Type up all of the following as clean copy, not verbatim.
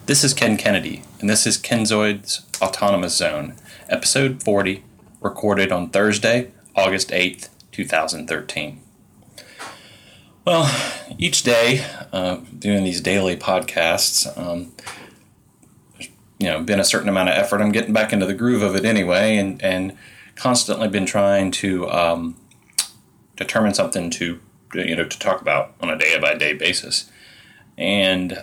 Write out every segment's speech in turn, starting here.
This is Ken Kennedy, and this is Kenzoid's Autonomous Zone, episode 40, recorded on Thursday, August 8th, 2013. Well, each day, doing these daily podcasts, been a certain amount of effort. I'm getting back into the groove of it anyway, and constantly been trying to determine something to talk about on a day-by-day basis. And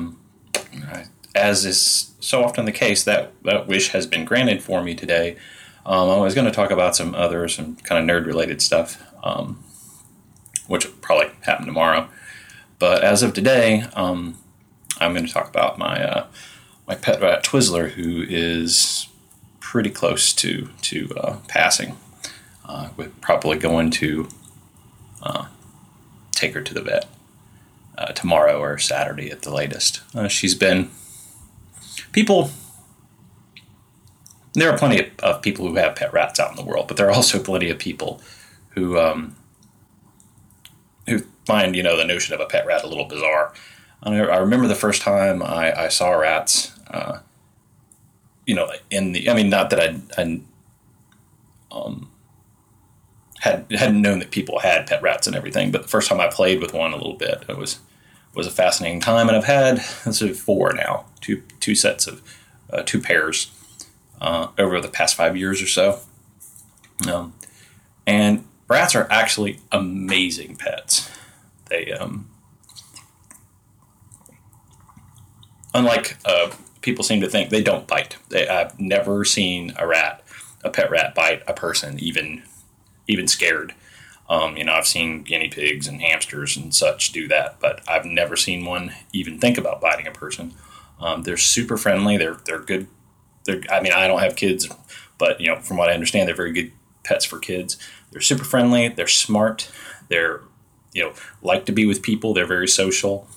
as is so often the case, that wish has been granted for me today. I was going to talk about some kind of nerd-related stuff, which will probably happen tomorrow. But as of today, I'm going to talk about my pet rat Twizzler, who is pretty close to passing. We're probably going to take her to the vet tomorrow or Saturday at the latest. There are plenty of people who have pet rats out in the world, but there are also plenty of people who find, the notion of a pet rat a little bizarre. I remember the first time I saw rats, not that I hadn't known that people had pet rats and everything, but the first time I played with one a little bit, it was a fascinating time, and I've had four now, two sets of two pairs over the past 5 years or so. And rats are actually amazing pets. They, unlike people seem to think, they don't bite. I've never seen a pet rat bite a person, even scared. I've seen guinea pigs and hamsters and such do that, but I've never seen one even think about biting a person. They're super friendly. They're good. I don't have kids, but from what I understand, they're very good pets for kids. They're super friendly. They're smart. They're like to be with people. They're very social.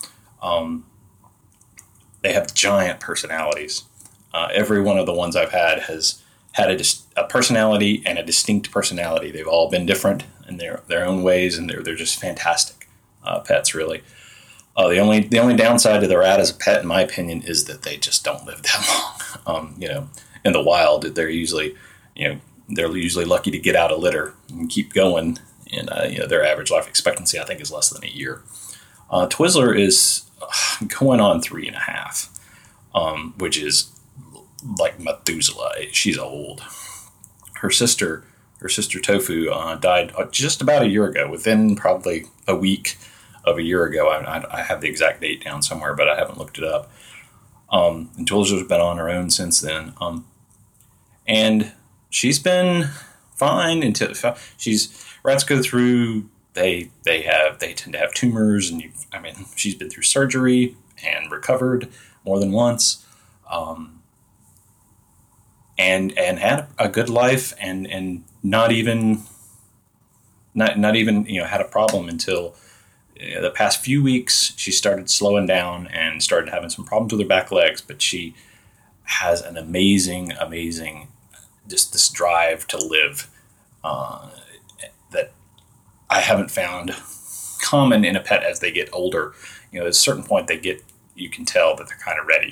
They have giant personalities. Every one of the ones I've had has had a personality and a distinct personality. They've all been different in their own ways, and they're just fantastic pets, really. The only downside to the rat as a pet, in my opinion, is that they just don't live that long. In the wild, they're usually lucky to get out a litter and keep going, and their average life expectancy, I think, is less than a year. Twizzler is going on 3.5, which is like Methuselah. She's old. Her sister Tofu died just about a year ago, within probably a week of a year ago. I have the exact date down somewhere, but I haven't looked it up. And Twizzler's been on her own since then. And she's been fine until rats go through. They tend to have tumors, and she's been through surgery and recovered more than once. And had a good life, and not even had a problem until the past few weeks. She started slowing down and started having some problems with her back legs, but she has an amazing just this drive to live that I haven't found common in a pet as they get older. At a certain point you can tell that they're kind of ready.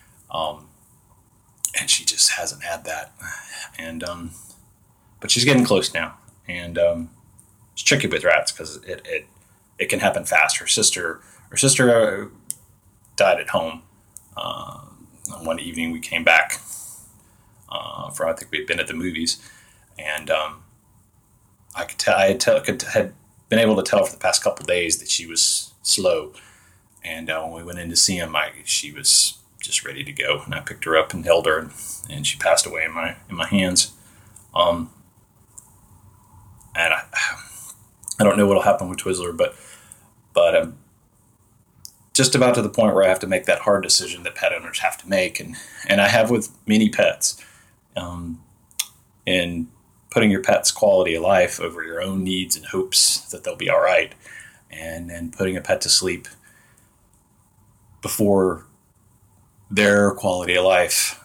And she just hasn't had that. And but she's getting close now. And it's tricky with rats because it can happen fast. Her sister died at home. One evening we came back I think we'd been at the movies, and I had been able to tell for the past couple of days that she was slow. And when we went in to see him, she was just ready to go, and I picked her up and held her, and she passed away in my hands. And I don't know what'll happen with Twizzler, but I'm just about to the point where I have to make that hard decision that pet owners have to make, and I have with many pets, in putting your pet's quality of life over your own needs and hopes that they'll be all right, and putting a pet to sleep before their quality of life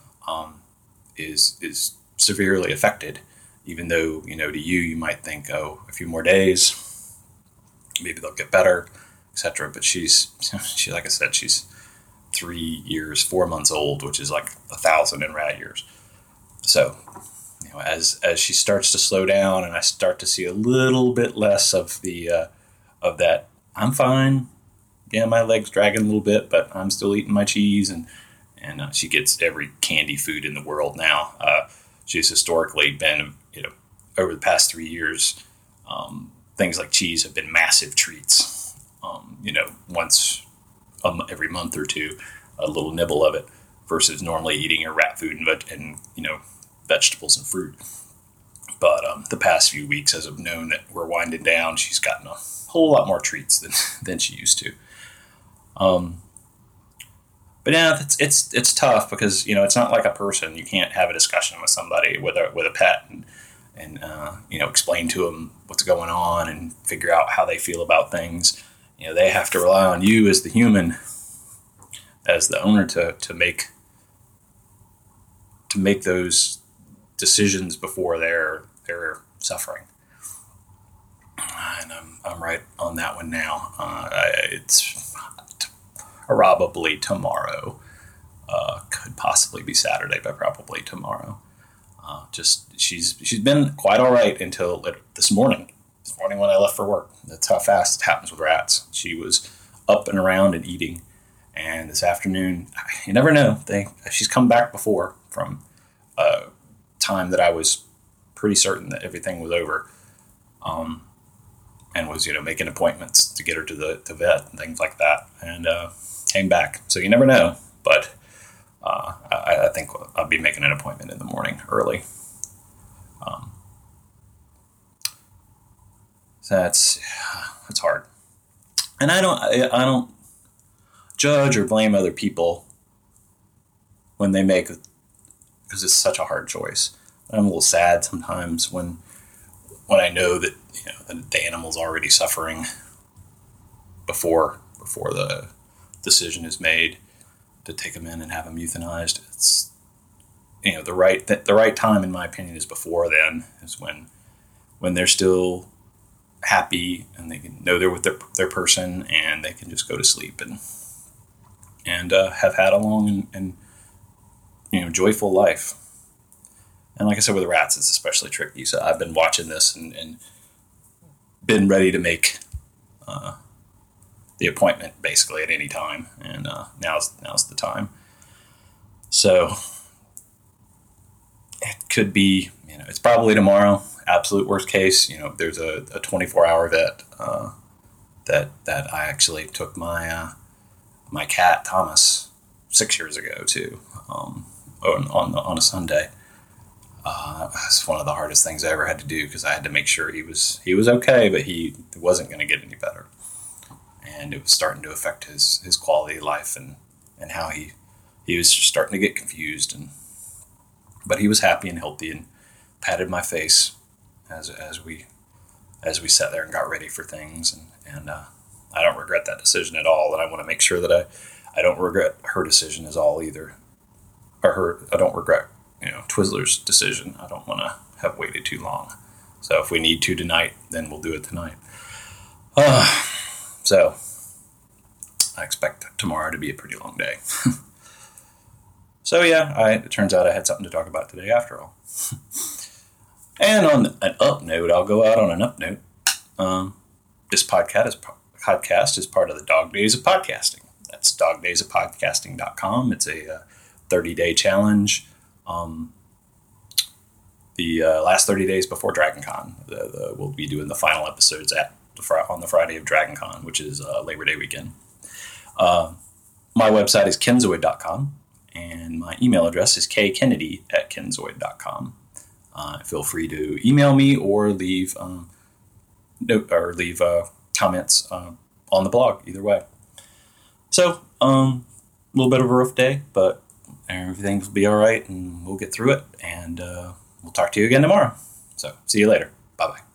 is severely affected. Even though, to you might think, a few more days, maybe they'll get better, etc. But she's like I said, she's 3 years, 4 months old, which is like 1,000 in rat years. So, as she starts to slow down, and I start to see a little bit less of of that, I'm fine. Yeah, my leg's dragging a little bit, but I'm still eating my cheese, and she gets every candy food in the world now. She's historically been, over the past 3 years, things like cheese have been massive treats. Once every month or two, a little nibble of it, versus normally eating your rat food and vegetables and fruit. But the past few weeks, as I've known that we're winding down, she's gotten a whole lot more treats than she used to. But yeah, it's tough because it's not like a person. You can't have a discussion with somebody with a pet and explain to them what's going on and figure out how they feel about things. They have to rely on you as the human, as the owner, to make those decisions before they're suffering. And I'm right on that one now. It's probably tomorrow. Could possibly be Saturday, but probably tomorrow. She's been quite all right until this morning. This morning when I left for work. That's how fast it happens with rats. She was up and around and eating. And this afternoon, you never know. She's come back before from a time that I was pretty certain that everything was over, and was making appointments to get her to the vet and things like that, and came back. So you never know. But I think I'll be making an appointment in the morning early. So it's hard, and I don't judge or blame other people when they make, because it's such a hard choice. I'm a little sad sometimes when I know that the animal's already suffering before the decision is made to take them in and have them euthanized. It's the right time, in my opinion, is before then. Is when they're still happy and they can know they're with their person, and they can just go to sleep and have had a long and joyful life. And like I said, with the rats, it's especially tricky. So I've been watching this and been ready to make the appointment basically at any time. And now's the time. So it could be, it's probably tomorrow. Absolute worst case, there's a 24-hour vet that I actually took my cat Thomas 6 years ago to on a Sunday. That's one of the hardest things I ever had to do, because I had to make sure he was okay, but he wasn't going to get any better, and it was starting to affect his quality of life and how he was starting to get confused, but he was happy and healthy and patted my face as we sat there and got ready for things, and I don't regret that decision at all, and I want to make sure that I don't regret her decision as all either, or I don't regret Twizzler's decision. I don't want to have waited too long. So if we need to tonight, then we'll do it tonight. So I expect tomorrow to be a pretty long day. So yeah, it turns out I had something to talk about today after all. And on an up note, I'll go out on an up note. This podcast is part of the Dog Days of Podcasting. That's dogdaysofpodcasting.com. It's a 30-day challenge. The last 30 days before DragonCon. We'll be doing the final episodes on the Friday of DragonCon, which is Labor Day weekend. My website is kenzoid.com, and my email address is kkennedy@kenzoid.com. Feel free to email me or leave comments on the blog, either way. So, a little bit of a rough day, but everything will be all right, and we'll get through it, and we'll talk to you again tomorrow. So, see you later. Bye-bye.